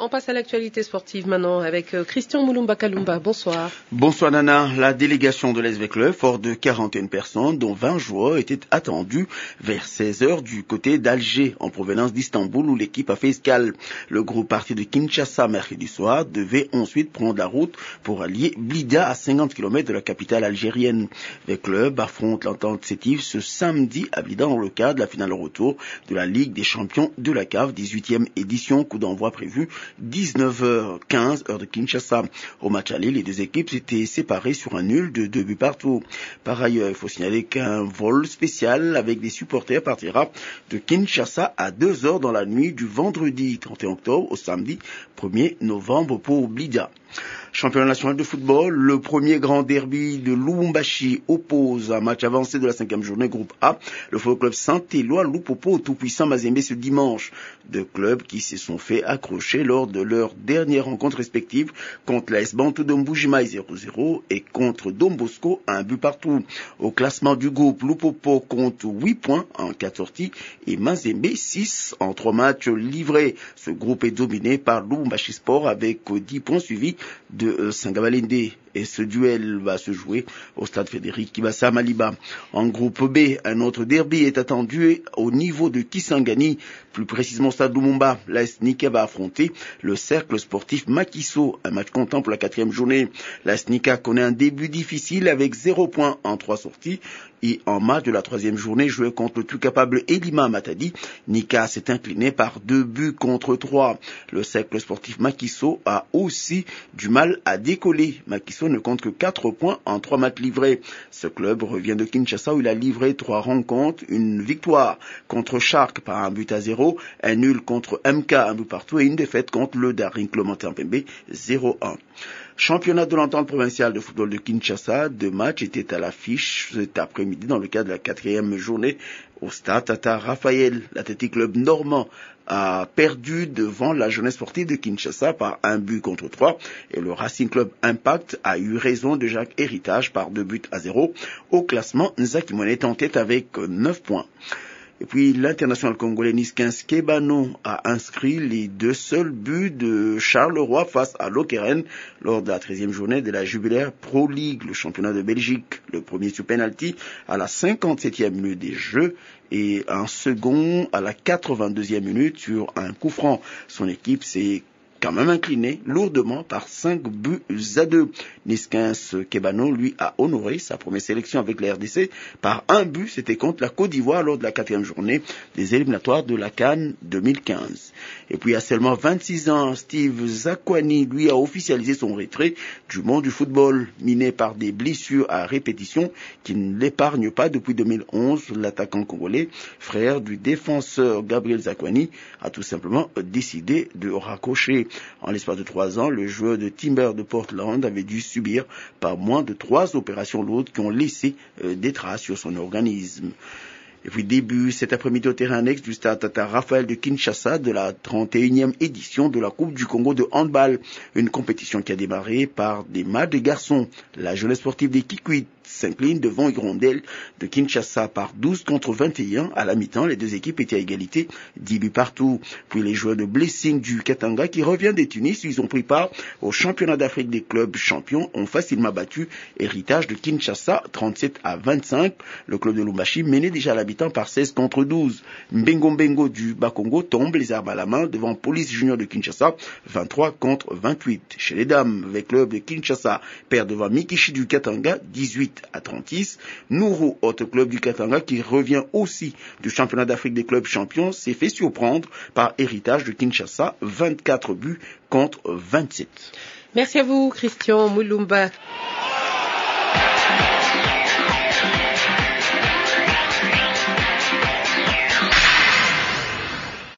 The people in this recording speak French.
On passe à l'actualité sportive maintenant avec Christian Moulumba Kalumba. Bonsoir. Bonsoir Nana. La délégation de l'SV Club, fort de 41 personnes, dont 20 joueurs, était attendue vers 16h du côté d'Alger, en provenance d'Istanbul, où l'équipe a fait escale. Le groupe parti de Kinshasa mercredi soir devait ensuite prendre la route pour allier Blida à 50 km de la capitale algérienne. Le club affronte l'entente sétif ce samedi à Blida dans le cadre de la finale retour de la Ligue des champions de la CAF, 18e édition, coup d'envoi prévu 19h15 heure de Kinshasa. Au match aller, les deux équipes s'étaient séparées sur un nul de 2 buts partout. Par ailleurs, il faut signaler qu'un vol spécial avec des supporters partira de Kinshasa à 2h dans la nuit du vendredi 31 octobre au samedi 1er novembre pour Blida. Championnat national de football, le premier grand derby de Lubumbashi oppose un match avancé de la 5e journée groupe A, le football club Saint-Éloi Lupopo au tout-puissant Mazembe ce dimanche. Deux clubs qui se sont fait accrocher lors de leur dernière rencontre respective contre l'AS Bantou de Mbujimai 0-0 et contre Don Bosco 1 but partout. Au classement du groupe, Lupopo compte 8 points en 4 sorties et Mazembe 6 en 3 matchs livrés. Ce groupe est dominé par Lubumbashi Sport avec 10 points suivis de Sangabalende, et ce duel va se jouer au stade Frédéric Kibasa Maliba. En groupe B, un autre derby est attendu au niveau de Kisangani, plus précisément au stade Lumumba. L'AS Nika va affronter le cercle sportif Makiso, un match comptant pour la 4e journée. L'AS Nika connaît un début difficile avec 0 points en 3 sorties. Et en match de la 3e journée, joué contre le tout capable Elima Matadi, Nika s'est incliné par 2 buts contre 3. Le cercle sportif Makiso a aussi du mal à décoller. Makiso ne compte que 4 points en 3 matchs livrés. Ce club revient de Kinshasa où il a livré 3 rencontres, une victoire contre Shark par 1 but à 0, un nul contre MK, 1 but partout et une défaite contre le Daring Clementin Pembe 0-1. Championnat de l'entente provinciale de football de Kinshasa, 2 matchs étaient à l'affiche cet après-midi dans le cadre de la 4e journée au stade Tata Raphaël. L'Athletic Club normand a perdu devant la jeunesse sportive de Kinshasa par 1 but contre 3 et le Racing Club Impact a eu raison de Jacques Héritage par 2 buts à 0. Au classement, Nzaki Mone est en tête avec 9 points. Et puis l'international congolais Niskins Kebano a inscrit les 2 seuls buts de Charleroi face à Lokeren lors de la 13e journée de la Jubilaire Pro League, le championnat de Belgique. Le premier sur penalty à la 57e minute des Jeux et un second à la 82e minute sur un coup franc. Son équipe s'est quand même incliné lourdement par 5 buts à 2. Niskins Kebano, lui, a honoré sa première sélection avec la RDC par 1 but. C'était contre la Côte d'Ivoire lors de la 4e journée des éliminatoires de la CAN 2015. Et puis, à seulement 26 ans, Steve Zakwani, lui, a officialisé son retrait du monde du football, miné par des blessures à répétition qui ne l'épargnent pas depuis 2011. L'attaquant congolais, frère du défenseur Gabriel Zakwani, a tout simplement décidé de raccrocher. En l'espace de 3 ans, le joueur de Timber de Portland avait dû subir par moins de 3 opérations lourdes qui ont laissé des traces sur son organisme. Et puis début cet après-midi au terrain annexe du stade Tata Raphaël de Kinshasa de la 31e édition de la Coupe du Congo de handball. Une compétition qui a démarré par des matchs de garçons. La jeunesse sportive des Kikwit s'incline devant Hirondelle de Kinshasa par 12 contre 21 à la mi-temps. Les deux équipes étaient à égalité, 10 buts partout. Puis les joueurs de Blessing du Katanga qui revient des Tunis, ils ont pris part au championnat d'Afrique des clubs champions, ont facilement battu Héritage de Kinshasa 37-25. Le club de Lumbashi menait déjà à la mi-temps par 16 contre 12. Mbengo Mbengo du Bakongo tombe les armes à la main devant Police Junior de Kinshasa 23 contre 28. Chez les dames, le club de Kinshasa perd devant Mikishi du Katanga 18-36. Nourou, autre club du Katanga qui revient aussi du championnat d'Afrique des clubs champions, s'est fait surprendre par Héritage de Kinshasa 24 buts contre 27. Merci à vous, Christian Moulumba.